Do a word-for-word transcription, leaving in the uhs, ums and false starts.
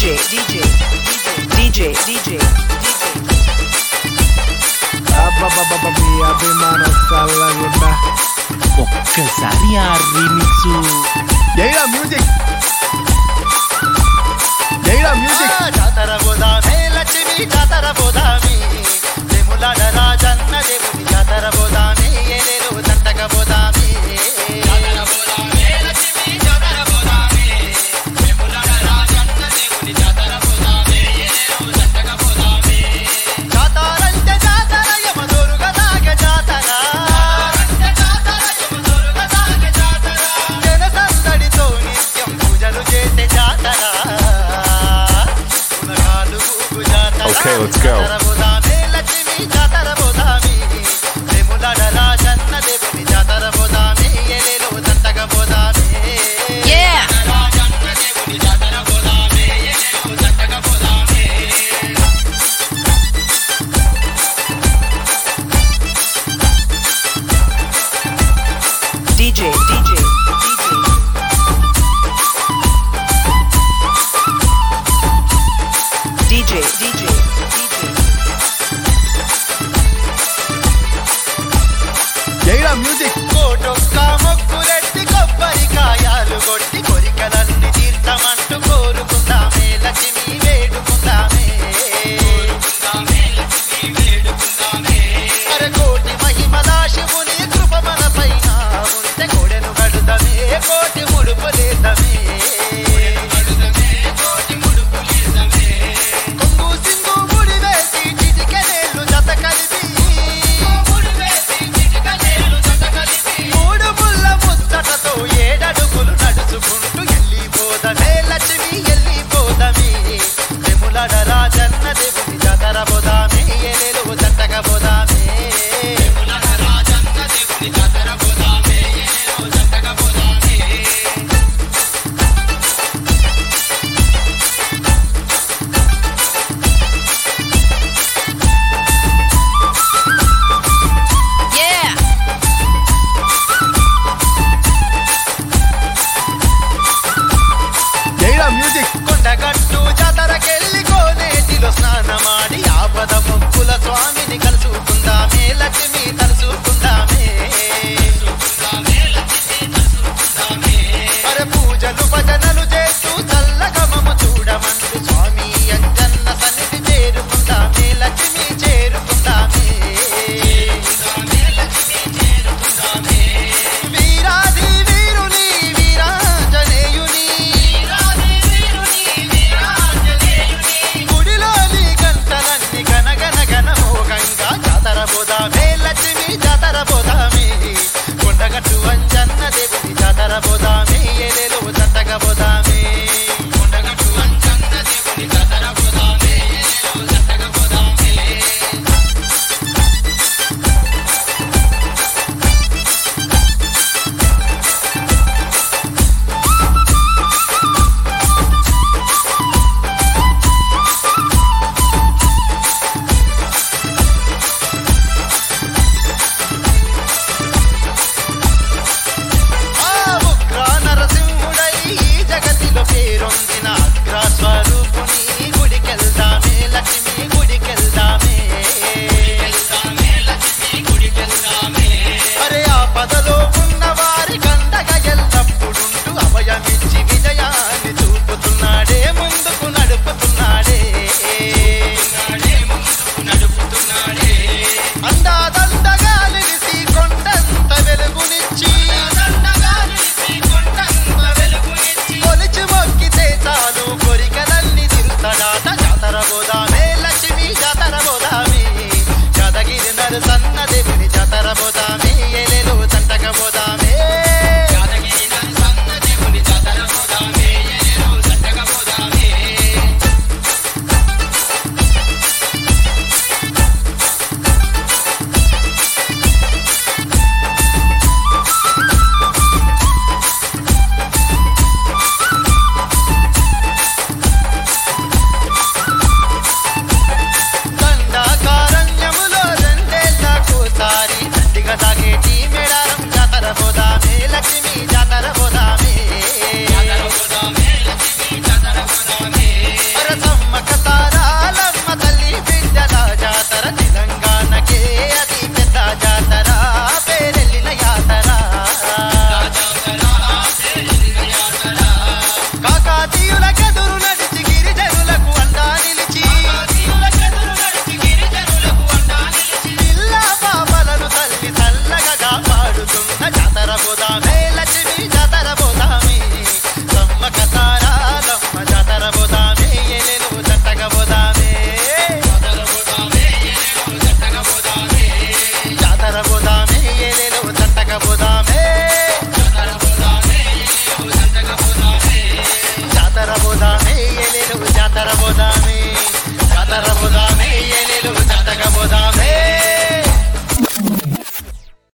DJ, DJ, DJ, DJ, అబ్బబ్బబ్బబ్బీ అభిమానం చల్లగుండా ఒక్కసారి ఆ రీమిక్స్ జైరా మ్యూజిక్ జైరా మ్యూజిక్ జాతర బోదామే లక్ష్మి జాతర బోదామి దేములాడ రాజన్న దేవుని జాతర బోదామి ఏలేరు దంటక బోదామి జాతర బోదామే లక్ష్మి జాతర బోదామి దేములాడ రాజన్న దేవుని జాతర బోదామి ఏలేరు దంటక బోదామి జాతరంటే జాతర యమదోరుగా సాగే జాతర జాతరంటే జాతర యమదోరుగా సాగే జాతర జన సందడితో నిత్యం పూజలు చేసే జాతర Okay, let's go. yeah. DJ, DJ, DJ, DJ, జైరా మ్యూజిక్ కోటొక్క మొక్కులెట్టి కొబ్బరికాయాలు కొట్టి కోరికలన్నీ తీర్థమంటూ కోరుకుందామే లక్ష్మి వేడుకుందామే అరే కోటి మహిమల శివుని కృప మన పైన ఉంటే కోడెను గడుదమే కోటి ముడుపులేదమే కొంగు సింగు ముడి వేసి చిటికెనేళ్ళు జత కలిపి మూడు ముళ్ళ ముచ్చటతో ఏడడుగులు నడుచుకుంటూ ఎల్లిపోదమే లక్ష్మి ఎల్లిపోదమే దేములాడ రాజన్న దేవుని జాతర బోదామే ఏలేలు దంటక బోదామే దేములాడ రాజన్న దేవుని జాతర బోదామే ఏలేలు దంటక బోదామే yeah. జైరా మ్యూజిక్ కొండగట్టు జాతరకెళ్ళి కోనేటిలో స్నానమాడి ఆపద మొక్కుల స్వామిని కలుసుకుందామే లక్ష్మి తలుసుకుందామే మరి పూజలు భజనలు చేస్తూ చల్లగమము చూడమంటూ స్వామి అంజన్న సన్నిధి చేరుకుందామే లక్ష్మి చేరుకుందామే వీరాది వీరుని వీరాంజనేయుని గుడిలోని గంటలన్నీ గనగన గనమోగంగా జాతర బోదామే లక్ష్మి జాతర బోదామే కొండగట్టు అంజన్న దేవుని జాతర బోదామే